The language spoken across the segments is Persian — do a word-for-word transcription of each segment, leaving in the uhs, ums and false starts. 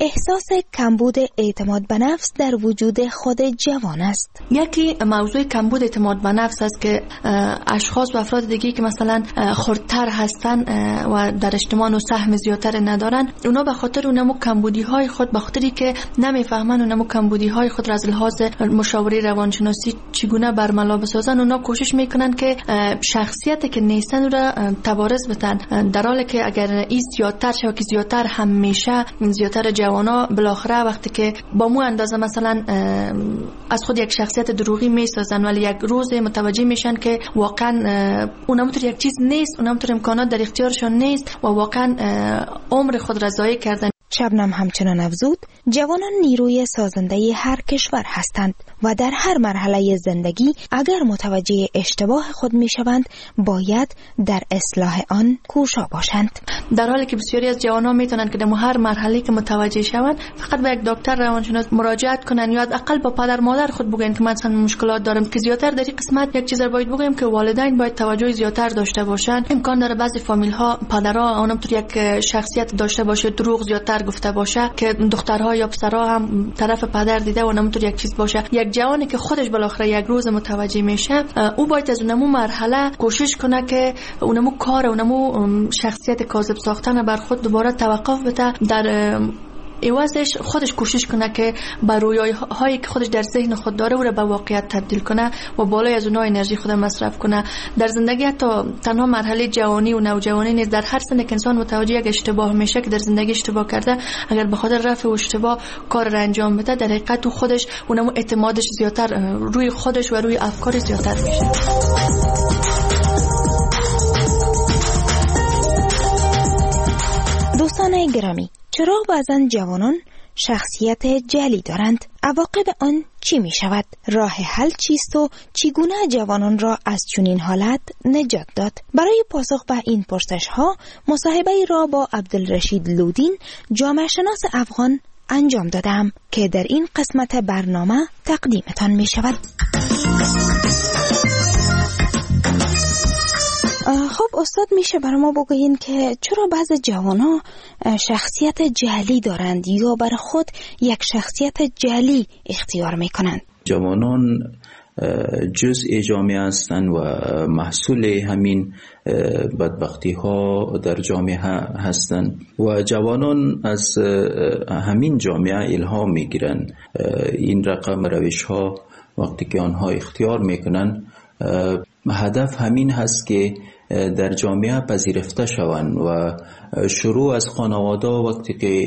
احساس کمبود اعتماد به نفس در وجود خود جوان است. یکی موضوع کمبود اعتماد به نفس است که اشخاص و افراد دیگه که مثلا خردتر هستن و در اجتماع و سهم زیادتر ندارن، اونا به خاطر اونمو کمبودی های خود، به خاطری که نمیفهمن اونمو کمبودی های خود را از لحاظ مشاوره روانشناسی چگونه برملا بسازن، اونا کوشش میکنن که شخصیتی که نیستن را تبارز بدن، در حالی که اگر این زیادتر شو که زیادتر همیشه زیادتر جوانا بالاخره وقتی که با مو اندازه مثلا از خود یک شخصیت دروغی میسازن، ولی یک روز متوجه میشن که واقعا اونم طور یک چیز نیست، اونم طور امکانات در اختیارشون نیست و واقعا عمر خود را ضایع کردن. شبنم همچنان افزود جوانان نیروی سازنده هر کشور هستند و در هر مرحله زندگی اگر متوجه اشتباه خود می شوند باید در اصلاح آن کوشا باشند، در حالی که بسیاری از جوانان میتونن که در هر مرحله که متوجه شوند فقط به یک دکتر روانشناس مراجعت کنن یا حداقل با پدر مادر خود بگن که مثلا مشکلات دارم. که زیاتر در این قسمت یک چیز رو باید بگم که والدین باید توجه زیاتر داشته باشن. امکان داره بعضی فامیل ها پدرها اونم تو یک شخصیت داشته باشه، دروغ زیاتر گفته باشه که دخترها یا پسرها هم طرف پدر دیده و نمیتونه یک چیز باشه. یک جوانی که خودش بالاخره یک روز متوجه میشه، او باید از اونمو مرحله کوشش کنه که اونمو کار اونمو شخصیت کاذب ساختن بر خود دوباره توقف بده، در ایوازش خودش کوشش کنه که بر رویاهایی که خودش در ذهن خود داره او را به واقعیت تبدیل کنه و بالای از اونها انرژی خود مصرف کنه. در زندگی حتی تنها مرحله جوانی و نوجوانی نیست، در هر سن که انسان متوجه یک اشتباه میشه که در زندگی اشتباه کرده، اگر به خاطر رفع اشتباه کار را انجام بده، در حقیقت تو خودش اونمو اعتمادش زیادتر روی خودش و روی افکار زیادتر میشه. دوستان گرامی، چرا بعضن جوانان شخصیت جعلی دارند؟ عواقب آن چی می شود؟ راه حل چیست و چگونه جوانان را از چنین حالت نجات داد؟ برای پاسخ به این پرسش ها مصاحبه را با عبدالرشید لودین، جامعه شناس افغان انجام دادم که در این قسمت برنامه تقدیمتان می شود. خب استاد، میشه برای ما بگوین که چرا بعض جوانا شخصیت جعلی دارند یا برای خود یک شخصیت جعلی اختیار میکنند؟ جوانان جزء جامعه هستند و محصول همین بدبختی ها در جامعه هستند و جوانان از همین جامعه الهام میگیرند. این رقم روش ها وقتی که آنها اختیار میکنند، هدف همین هست که در جامعه پذیرفته شوند و شروع از خانواده. وقتی که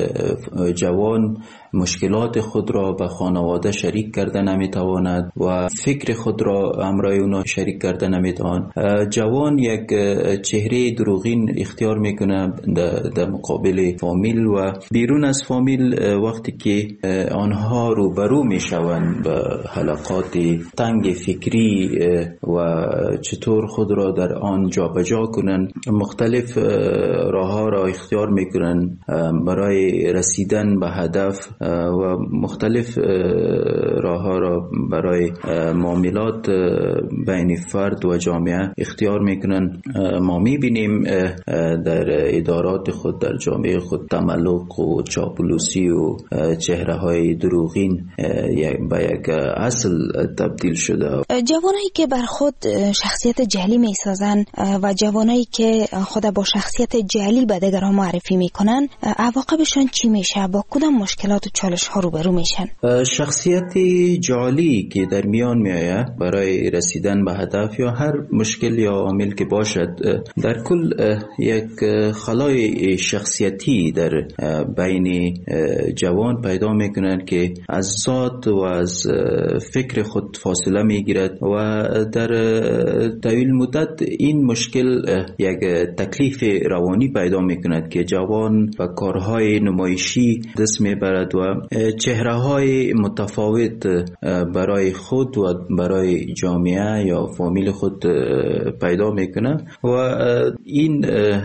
جوان مشکلات خود را به خانواده شریک کرده نمیتواند و فکر خود را همراه اونا شریک کرده نمیتواند، جوان یک چهره دروغین اختیار میکنه در مقابل فامیل و بیرون از فامیل. وقتی که آنها روبرو میشوند به حلقات تنگ فکری و چطور خود را در آن جابجا کنند، مختلف راه ها را اختیار میکنند برای رسیدن به هدف و مختلف راه ها را برای معاملات بین فرد و جامعه اختیار میکنند. ما میبینیم در ادارات خود، در جامعه خود، تملق و چاپلوسی و چهره های دروغین به یک اصل تبدیل شده. جوانایی که بر خود شخصیت جعلی میسازن و جوانایی که خود با شخصیت جعلی به دیگران معرفی میکنن، عواقبشون چی میشه؟ با کدام مشکلات و چالش ها روبرو میشن؟ شخصیت جعلی که در میان میآید برای رسیدن به هدف یا هر مشکل یا عامل که باشد، در کل یک خلای شخصیتی در بین جوان پیدا میکنند که از ذات و از فکر خود فاصله میگیرد و در طویل مدت این مشکل یک تکلیف روانی پیدا میکند که جوان و کارهای نمایشی دست میبرد و چهره های متفاوت برای خود و برای جامعه یا فامیل خود پیدا میکنه و این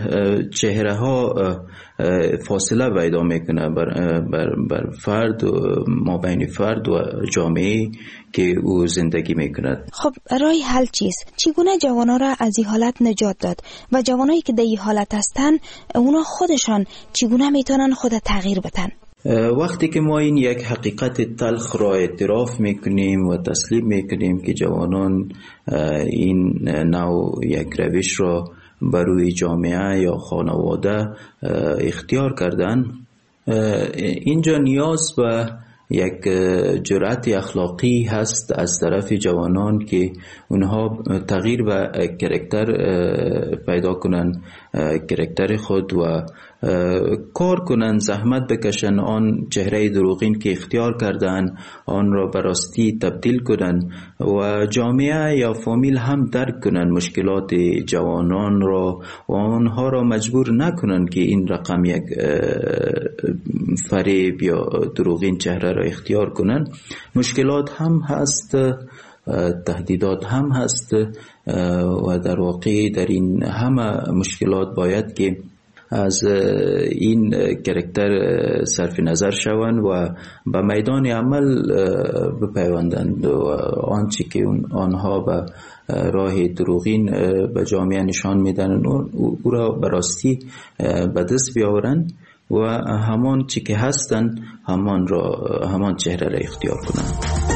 چهره ها فاصله پیدا میکنه بر, بر, بر فرد و ما بین فرد و جامعه که او زندگی میکند. خب راه حل چیست؟ چگونه جوانا را از این حالت نجات داد و جوانایی که در این حالت هستن اونا خودشان چگونه میتونن خود تغییر بدن؟ وقتی که ما این یک حقیقت تلخ را اعتراف میکنیم و تسلیم میکنیم که جوانان این نوع یک روش را بر روی جامعه یا خانواده اختیار کردن، اینجا نیاز به یک جرأت اخلاقی هست از طرف جوانان که اونها تغییر و کرکتر پیدا کنن، کرکتر خود و کار کنن، زحمت بکشن، آن چهره دروغین که اختیار کردن آن را به راستی تبدیل کنن و جامعه یا فامیل هم درک کنن مشکلات جوانان را و آنها را مجبور نکنن که این رقم یک فریب یا دروغین چهره را اختیار کنن. مشکلات هم هست، تهدیدات هم هست و در واقع در این همه مشکلات باید که از این کرکتر صرف نظر شوند و به میدان عمل بپیوندند و آنچه که آنها به راه دروغین به جامعه نشان میدن او را به راستی به دست بیاورند و همان چی که هستن همان را همان چهره را اختیار کنند.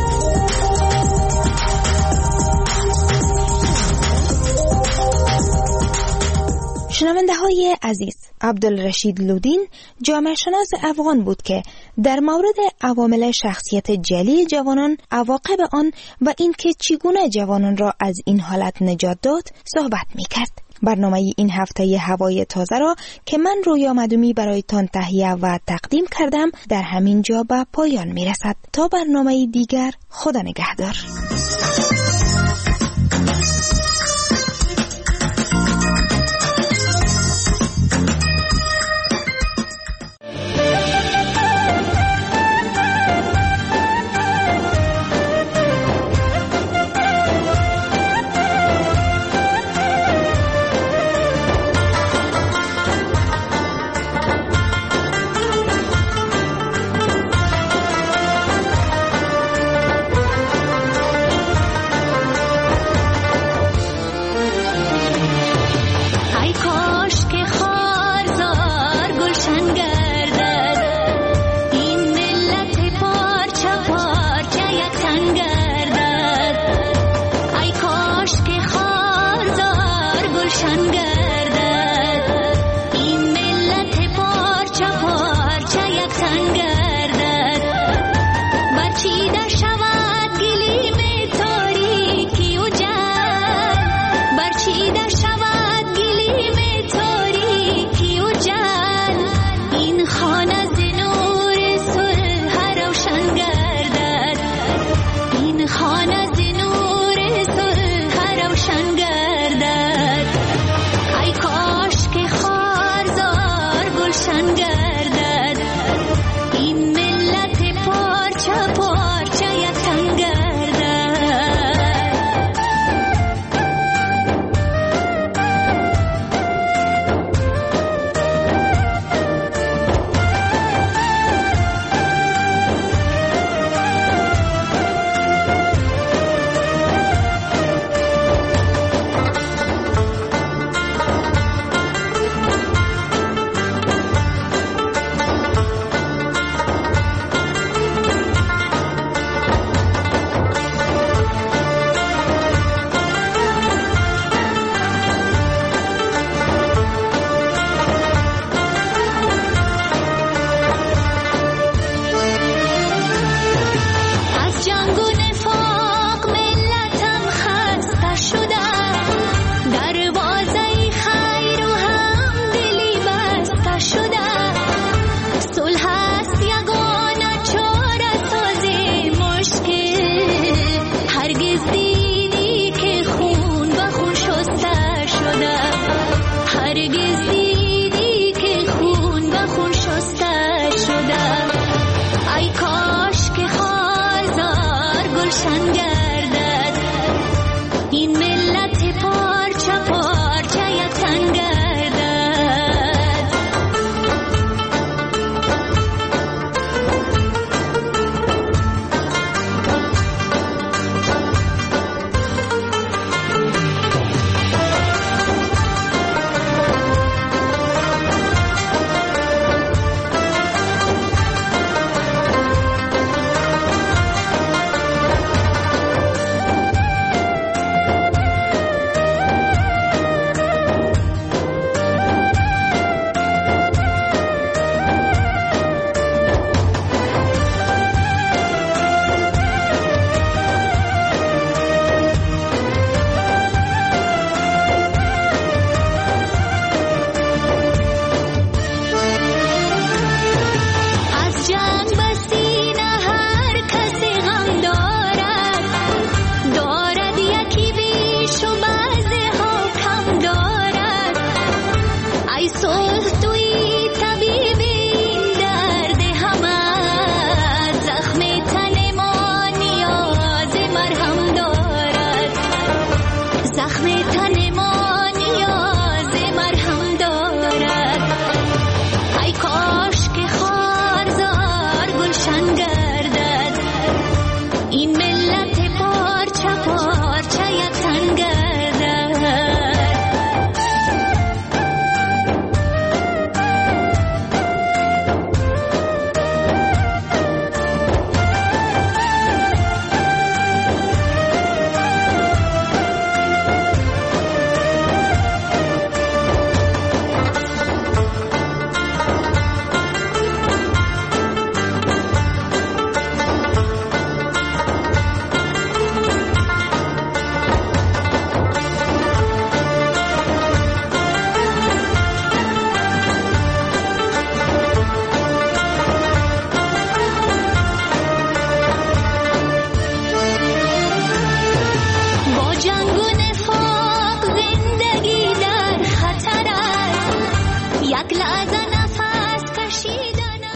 شنونده های عزیز، عبدالرشید لودین جامعه شناس افغان بود که در مورد عوامل شخصیت جلی جوانان، عواقب آن و اینکه چگونه جوانان را از این حالت نجات داد صحبت می‌کرد. برنامه این هفته هوای تازه را که من رویا مدومی برایتان تهیه و تقدیم کردم در همین جا به پایان میرسد. تا برنامه دیگر، خدا نگهدار. چنگ